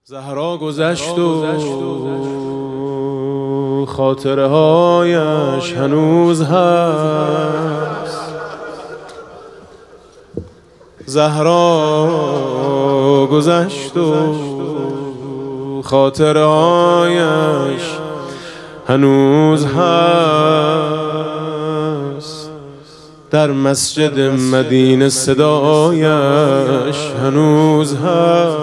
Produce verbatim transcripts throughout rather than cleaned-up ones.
زهرا گذشت و خاطره هایش هنوز هست. زهرا گذشت و خاطره هایش هنوز هست. در مسجد مدینه صدایش هنوز هست.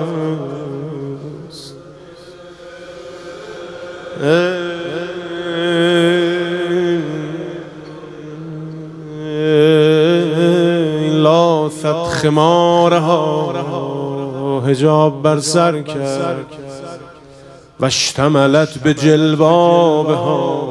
لاثت خمارها حجاب بر سر کرد و اشتملت به جلبابها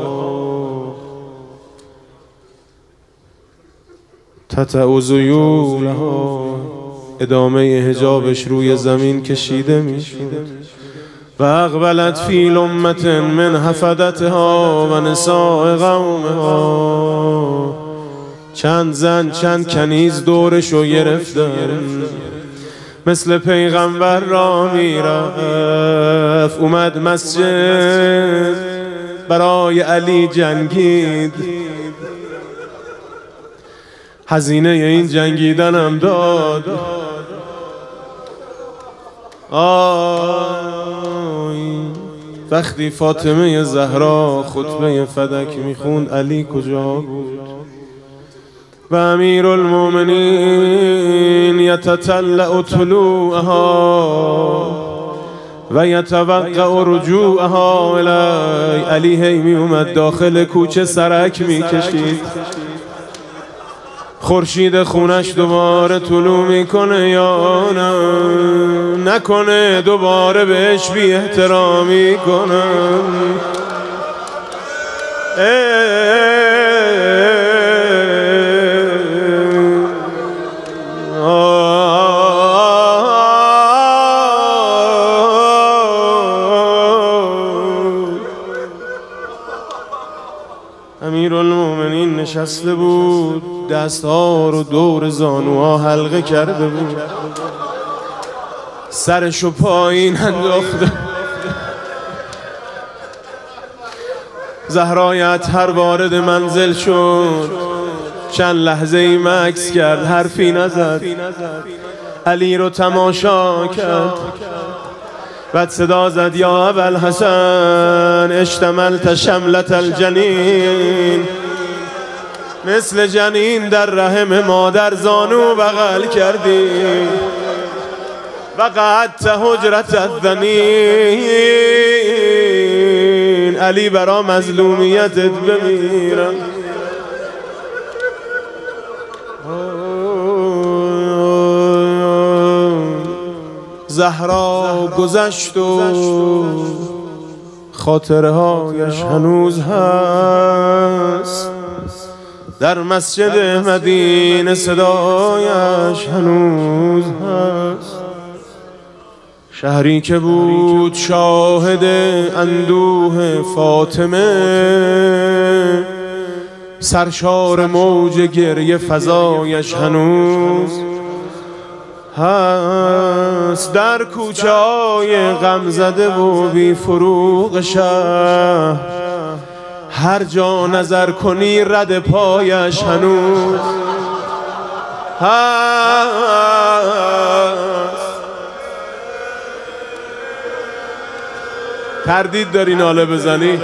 تتع ذیولها. ادامه حجابش روی زمین کشیده میشد. و اقبلت فی لمة من حفدتها و نساء قومها. چند زن چند کنیز دورشو گرفتن، مثل پیغمبر را میرفت. اومد مسجد برای علی جنگید، هزینه این جنگیدنم داد. آی وقتی فاطمه زهرا خطبه فدک میخوند، علی کجا بود؟ و امیر المؤمنین یتطلع طلوعها و یتوقع رجوعها الی. علی هی می اومد داخل کوچه سرک میکشید، خورشید خونش دوباره طلوع میکنه یا نه نکنه دوباره بهش بی احترامی کنم. امیرالمومنین نشسته بود، دستها رو دور زانوها حلقه کرده بود، سرشو پایین انداخته. زهرای اطهر وارد منزل شد، چند لحظه ای مکث کرد، حرفی نزد. علی رو تماشا کرد، بعد صدا زد یا ابوالحسن اشتملت شملت الجنین. مثل جنین در رحم مادر زانو بغل کردی و قعدت حجرت الذنین. علی برا مظلومیتت بمیرم. زهرا گذشت و خاطره هایش هنوز هست. در مسجد مدینه صدایش هنوز هست. شهری که بود شاهد اندوه فاطمه، سرشار موج گریه فضایش هنوز هست. در کوچه های غم زده و بی فروغ شهر، هر جا نظر کنی رد پایش هنوز هست. تردید داری ناله بزنی؟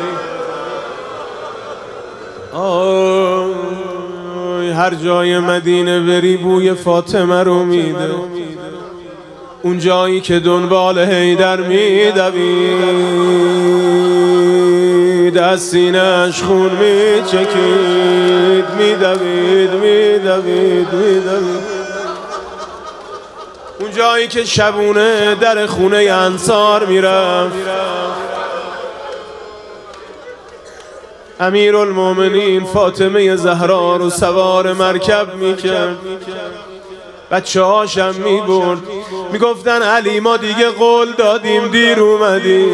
آه هر جای مدینه بری بوی فاطمه رو میده. اون جایی که دنبال حیدر میدوید، از سینه‌اش خون میچکید، میدوید میدوید میدوید. اون جایی که شبونه در خونه انصار میرفت. امیرالمومنین فاطمه زهرا رو سوار مرکب میکرد، بچه هاشم میبرد، میگفتن علی ما دیگه قول دادیم دیر اومدی.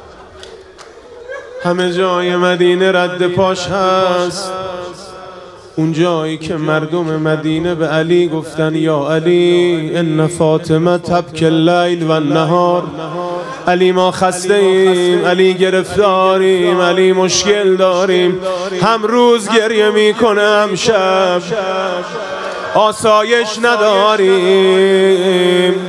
همه جای مدینه رد پاش هست. اون جایی که مردم مدینه به علی گفتن یا علی ان فاطمه تبکی اللیل و النهار، علی ما خسته ایم، علی گرفتاریم، علی مشکل داریم، هم روز گریه میکنه هم شب، آسایش نداریم.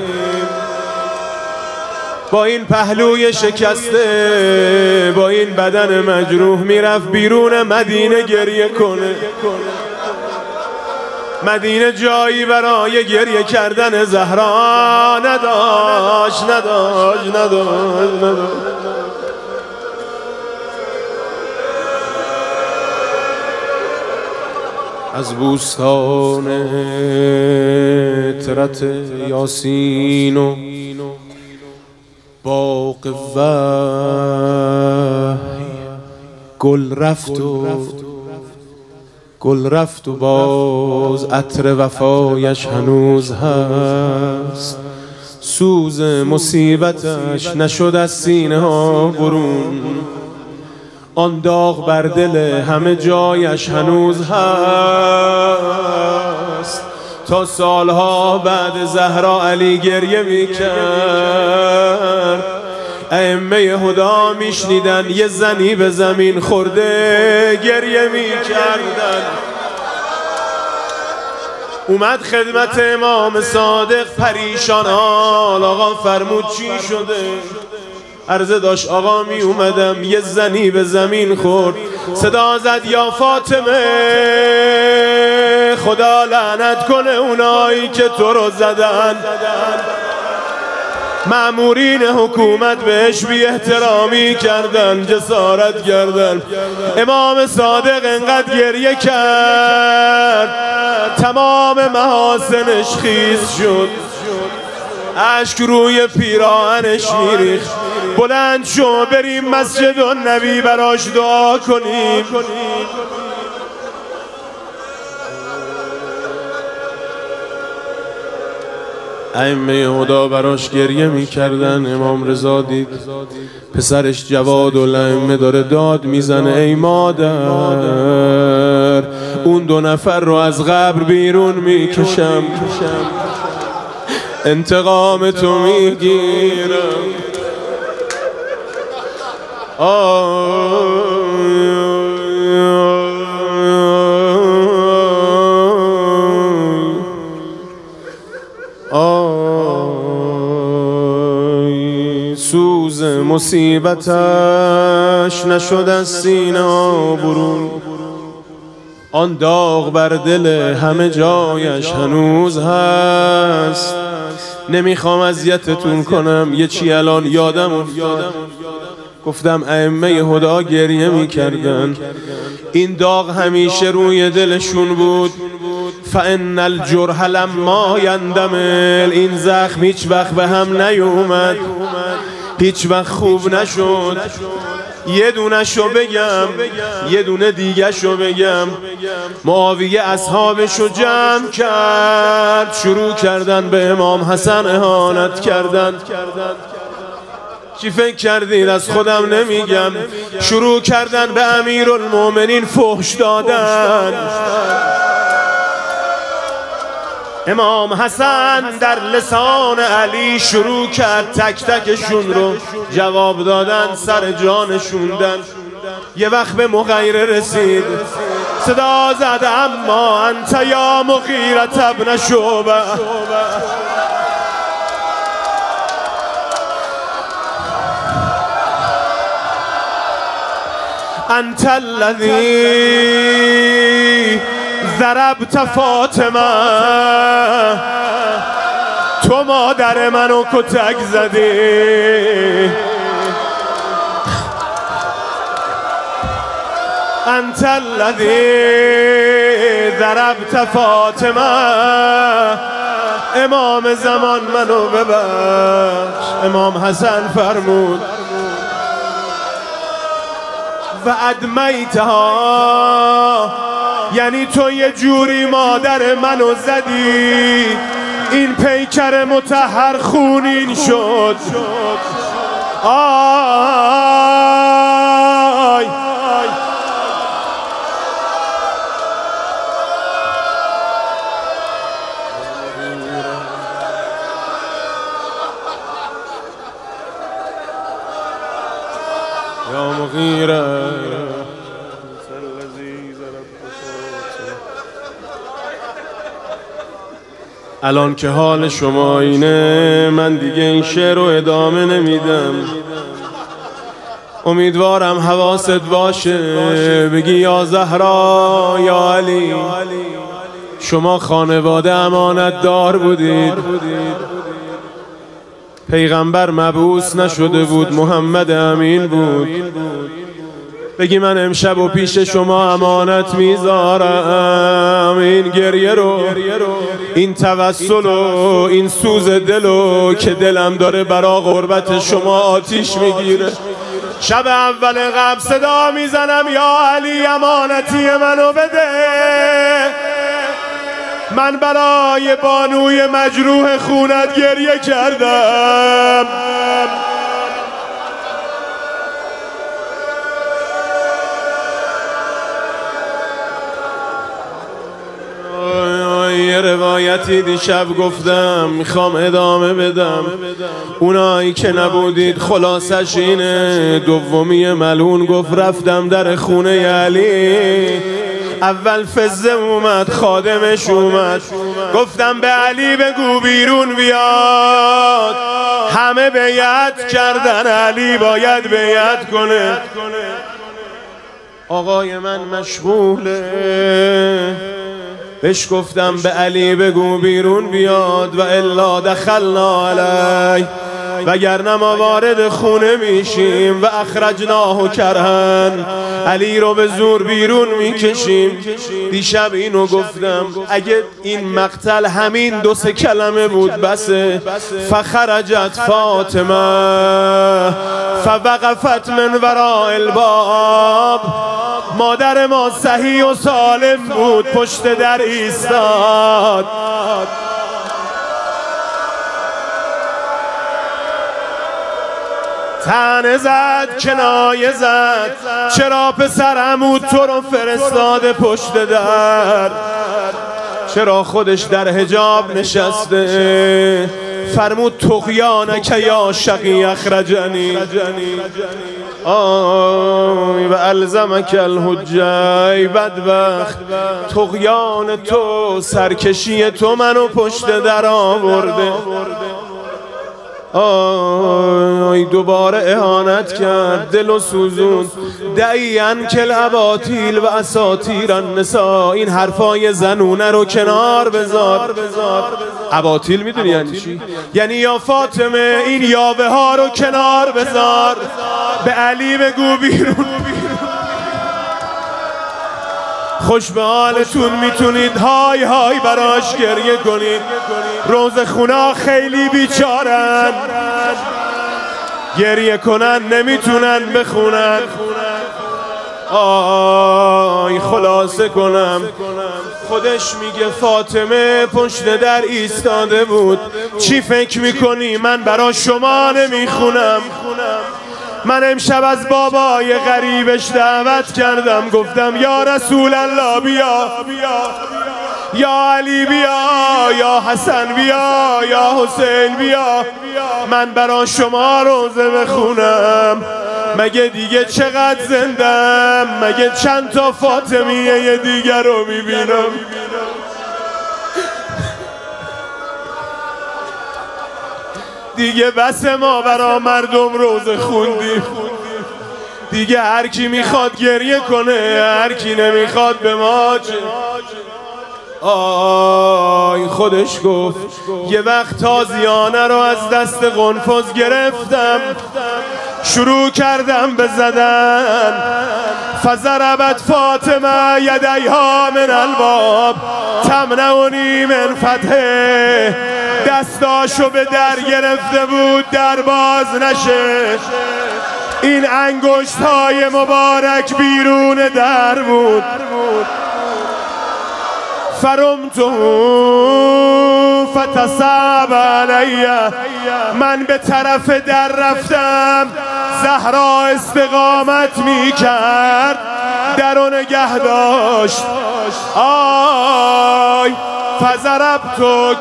با این پهلوی شکسته، با این بدن مجروح میرفت بیرون مدینه گریه کنه. مدینه جایی برای گریه کردن زهرا نداشت نداشت نداشت نداشت از بوستان ترت یاسین و باغ وحی گل رفت و گل رفت و باز عطر وفایش هنوز هست، سوز مصیبتش نشد از سینه ها برون، آن داغ بر دل همه جایش هنوز هست. تا سالها بعد زهرا علی گریه میکرد، ائمه هدا میشنیدن یه زنی به زمین خورده گریه میکردن. اومد خدمت امام صادق پریشان حال، آقا فرمود چی شده؟ عرضه داشت آقا می اومدم یه زنی به زمین خورد، صدا زد یا فاطمه خدا لعنت کنه اونایی که تو رو زدن. مأمورین حکومت بهش بی احترامی کردن، جسارت کردن. امام صادق انقدر گریه کرد تمام محاسنش خیس شد، اشک روی پیراهنش میریخت. بلند شو بریم مسجد النبی براش دعا کنیم. ائمه هدا براش گریه میکردن. امام رضا دید پسرش جواد الائمه داره داد میزنه، ای مادر اون دو نفر رو از قبر بیرون میکشم، انتقام تو میگیرم. آی سوز مصیبتش نشد از سینه برون، آن داغ بر دل همه جایش هنوز هست. نمیخوام اذیتتون کنم، یه چی الان یادم افتاد. گفتم ائمه هدا گریه میکردن، این داغ همیشه روی دلشون بود. فان الجرح لما یندمل، این زخم هیچ وقت به هم نیومد، هیچ وقت خوب نشد. یه دونه شو بگم یه دونه دیگه شو بگم. معاویه اصحابشو جمع کرد، شروع کردن به امام حسن اهانت کردن. چی فکر کردید؟ از خودم نمیگم. شروع کردن به امیرالمومنین فحش دادن. امام حسن در لسان علی شروع کرد تک تکشون رو جواب دادن، سر جانشوندن. یه وقت به مغیره رسید، صدا زد اما انت یا مغیرة ابن شعبه، انت الذی ضربت فاطمه، تو مادر منو کتک زدی. انت الذی ضربت فاطمه، امام زمان منو ببخش. امام حسن فرمود و ادمیتها، یعنی تو یه جوری مادر منو زدی این پیکر مطهر خونین شد. آی صغيرا. الان که حال شما اینه من دیگه این شعر رو ادامه نمیدم. امیدوارم حواست باشه بگی یا زهرا یا علی، شما خانواده امانت دار بودید، پیغمبر مبعوث نشده بود، محمد امین بود. بگی من امشب و پیش شما امانت میذارم این گریه رو، این توسل و این سوز دل رو که دلم داره برا غربت شما آتیش میگیره. شب اول قبل صدا میزنم یا علی امانتی منو بده، من برای بانوی مجروح خونت گریه کردم. یه روایتی دیشب گفتم میخوام ادامه بدم. اونایی که نبودید خلاصش اینه. دومی ملعون گفت رفتم در خونه علی، اول فزه اومد خادمش اومد، گفتم به علی بگو بیرون بیاد. همه بیعت کردن علی باید بیعت کنه. آقای من مشغوله، بهش گفتم به علی بگو بیرون بیاد و الا دخلنا علی، وگرنه ما وارد خونه میشیم و اخرجناه کرهن، علی رو به زور بیرون میکشیم. دیشب اینو گفتم اگه این مقتل همین دو سه کلمه بود بسه. فخرجت فاطمه فوقفت من وراء الباب، مادر ما صحیح و سالم بود، پشت در ایستاد. تنه زد کنایه زد، چرا پسر عمو تو رو فرستاده پشت در، چرا خودش در حجاب نشسته. فرمود طغیانک یا شقی اخرجنی آی و الزمک الحجه. بدبخت طغیان تو، سرکشی تو منو پشت در آورده. آی دوباره اهانت کرد، دل و سوزون. دعیان کل اباطیل و اساطیر النساء، این حرفای زنونه رو کنار بذار. اباطیل میدونی یعنی چی؟ یعنی یا فاطمه این یاوه ها رو کنار بذار، به علی بگو بیرون. خوش به حالتون میتونید های های براش گریه کنید. روز خونه خیلی بیچارن، گریه کنن نمیتونن بخونن. آی خلاصه کنم، خودش میگه فاطمه پشت در ایستاده بود. چی فکر میکنی من برا شما نمیخونم؟ من امشب از بابای غریبش دعوت کردم، گفتم یا رسول الله بیا، یا علی بیا، یا حسن بیا، یا حسین بیا، من برا شما روزه بخونم. مگه دیگه چقدر زندم؟ مگه چند تا فاطمیه دیگر رو میبینم؟ دیگه بس ما برا مردم روزه خوندیم، دیگه هر کی میخواد گریه کنه، هر کی نمیخواد به ما چه. آی خودش گفت یه وقت تازیانه رو از دست قنفذ گرفتم، شروع کردم به زدن. فضربت فاطمه یدیها من الباب تمنعنی من فتحه، دستاشو به در گرفته بود در باز نشه. این انگشت های مبارک بیرون در بود. فرمتو فتصاب علی، من به طرف در رفتم. زهرا استقامت می کرد، درو نگه داشت. آی فضربتو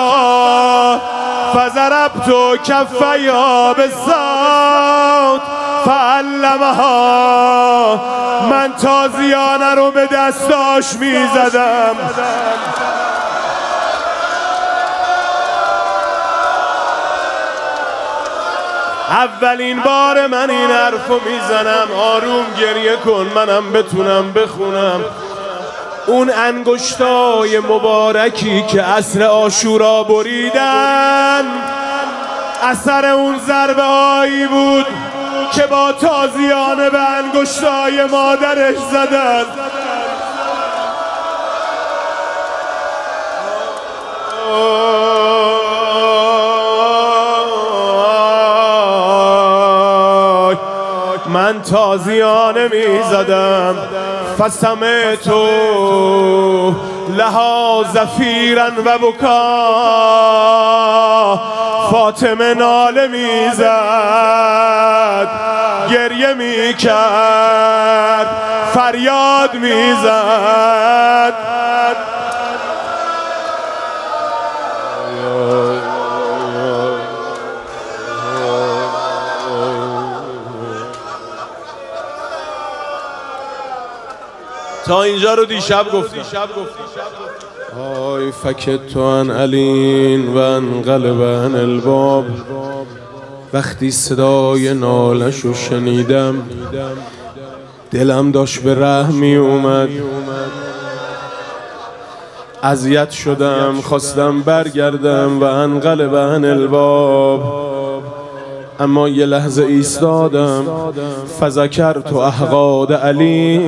کفها فضربتو کفها بالصوت فعلمها. من تازیانه رو به دستاش میزدم. اولین بار من این حرفو میزنم. آروم گریه کن منم بتونم بخونم. اون انگشتای مبارکی که عصر عاشورا بریدن اثر اون ضربه هایی بود که با تازیانه به انگشتای مادرش زدن. من تازیانه می زدم. فسمعتو لها زفیرا و بکا. فاطمه ناله می زد، گریه می کرد، فریاد می زد. تا اینجا رو دیشب گفتیم. آی فکت عن علین و انقلب عن الباب. وقتی صدای نالشو شنیدم دلم داشت به رحمی اومد. اذیت شدم، خواستم برگردم و انقلب عن الباب، اما یه لحظه ایستادم. فذکرت احقاد علی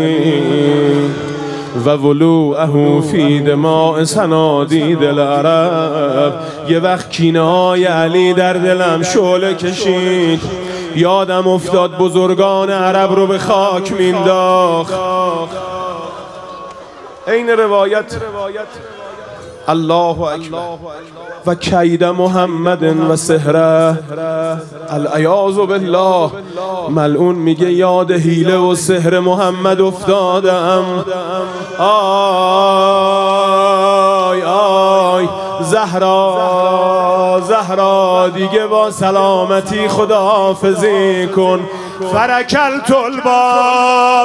و ولوعه فی دماء صنادید العرب. یه وقت کینه های علی در دلم شعله کشید. یادم افتاد بزرگان عرب رو به خاک مینداخت. این روایت الله اکبر و کید محمد و سحره العیاذ بالله. ملعون میگه یاد حیله و سحر محمد افتادم. آی آی زهرا زهرا دیگه با سلامتی خداحافظی کن. فرکلت الباب،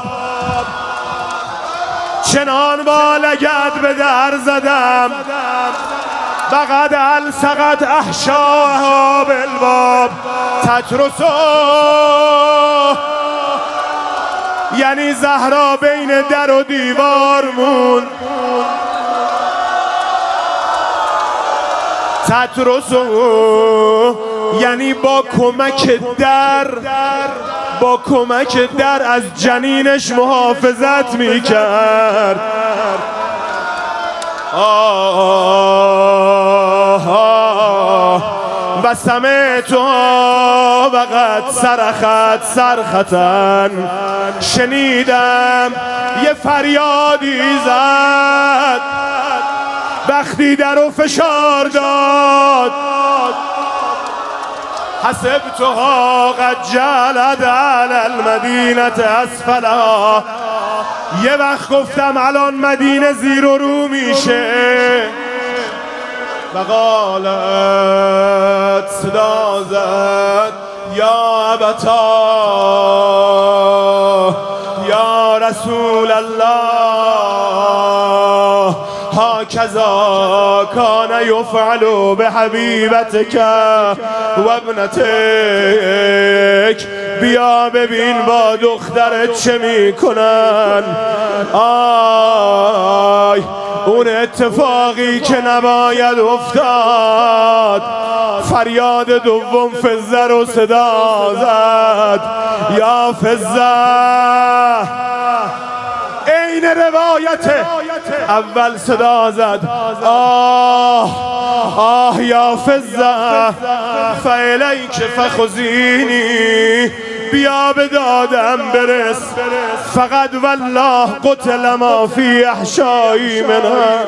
چنان با لگد به در زدم. بقد السقط احشاها بالباب تترسو. یعنی زهرا بین در و دیوار موند. تترسو یعنی با کمک در با کمک در از جنینش محافظت میکرد. و سمعتها و قد صرخت صرخة. شنیدم یه فریادی زد وقتی درو فشار داد. حسبتها قد جلد علی المدینة اسفلها. یه وقت گفتم الان مدینه زیر و رو میشه. و قالت صدا زد یا ابتا یا رسول الله هاکذا کان یفعل بحبیبتک و ابنتک. بیا ببین با دخترت چه میکنن. آی اون اتفاقی که نباید افتاد. فریاد دوم فزه رو صدا زد یا فزه. این روایت اول صدا زد آه آه یا فزه فالیک فخذینی. بیا به دادم برس. فقط والله قتل ما فی احشایی منها.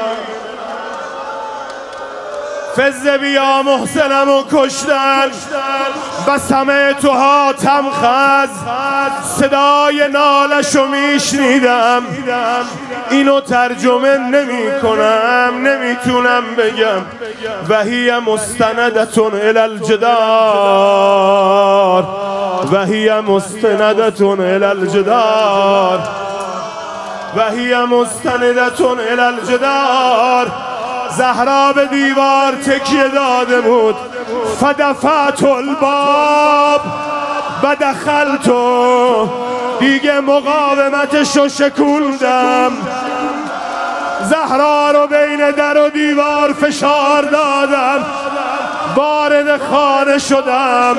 فزه بیا محسنم و کشتن. و سمعتها تمخض. صدای نالشو میشنیدم. اینو ترجمه نمی کنم، نمیتونم بگم. و هی مستندتون الی الجدار. و هی مستندتون الی الجدار و هی مستندتون الی الجدار. زهرا به دیوار تکیه داده بود. فدفعت الباب و دخلت، دیگه مقاومتشو شکوندم. زهرا رو بین در و دیوار فشار دادم، وارد خانه شدم.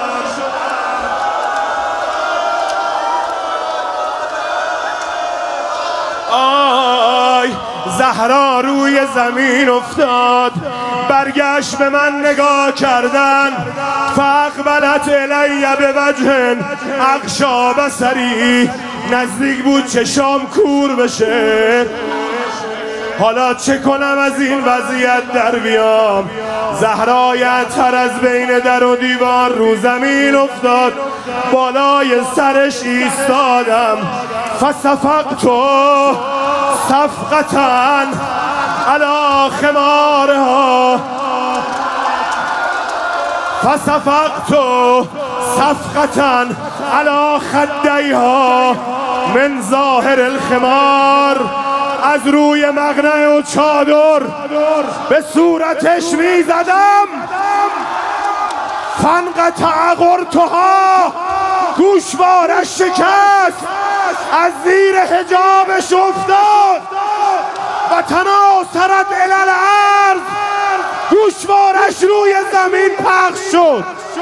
آی زهرا روی زمین افتاد، برگشت به من نگاه کردن. فاقبلت الی بوجه اغشا بصری، نزدیک بود چشام کور بشه. حالا چه کنم از این وضعیت در بیام؟ زهرا یعتر از بین در و دیوار رو زمین افتاد، بالای سرش ایستادم. فصفقت صفقتاً علی خمارها، فصفقت صفقتاً علی خدیها من ظاهر الخمار. از روی مقنعه و چادر به صورتش می زدم. فانقطع قرطها، گوشوارش شکست، از زیر حجابش افتاد و تناثرت الی الارض، گوشوارش روی زمین پخش شد.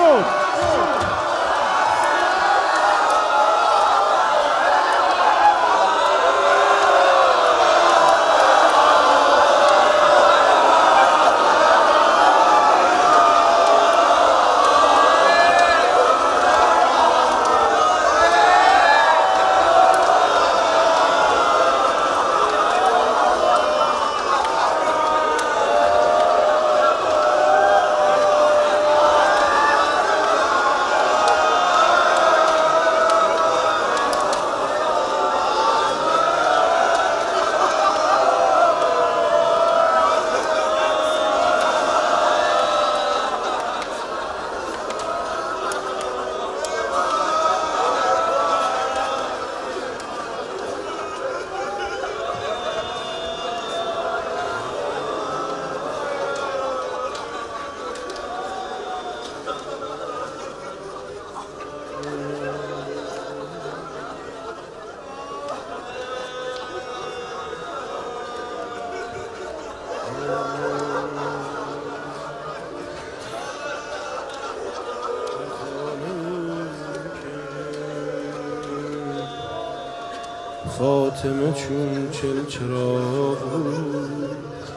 فاطمه چون چل چراغ بود،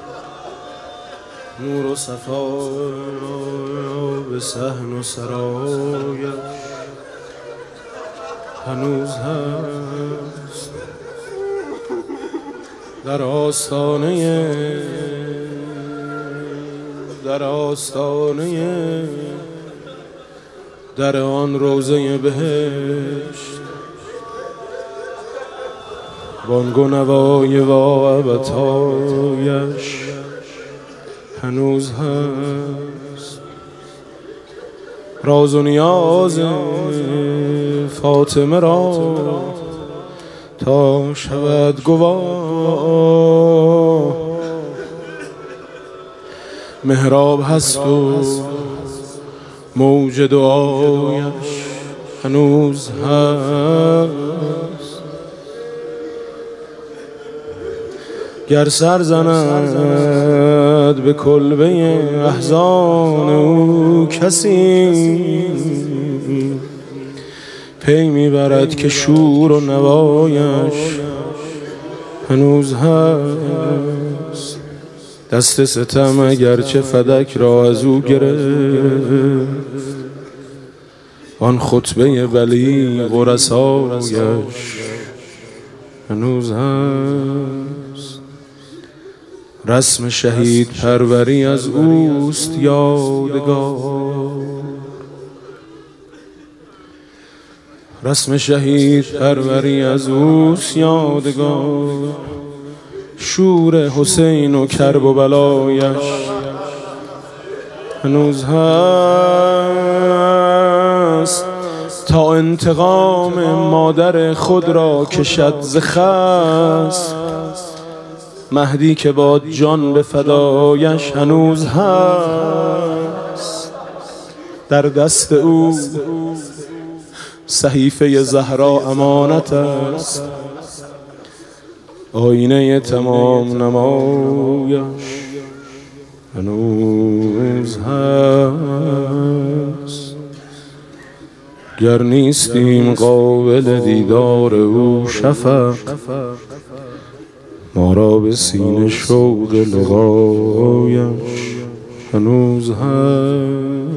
نور و صفا به صحن و سرایش هنوز هست. در آستانه در آستانه در آن روضه بهشت، بانگ و نوای وابتایش هنوز هست. راز و نیاز فاطمه را تا شود گواه، محراب هست و موج دعایش هنوز هست. گر سر زند به کلبه احزان او کسی، پی میبرد که شور و نوایش هنوز هست. دست ستم اگرچه فدک را از او گرفت، آن خطبه بلیغ و رسایش هنوز هست. رسم شهید پروری از اوست یادگار، رسم شهید پروری از اوست یادگار. شور حسین و کرب و بلایش هنوز هست. تا انتقام مادر خود را کشد ز خس. مهدی که با جان به فدایش هنوز هست، در دست او صحیفه زهرا امانت است. آینه تمام نمایش هنوز هست. گر نیستیم قابل دیدار او شفق، ما را به سینه شوق لقایش هنوز هست.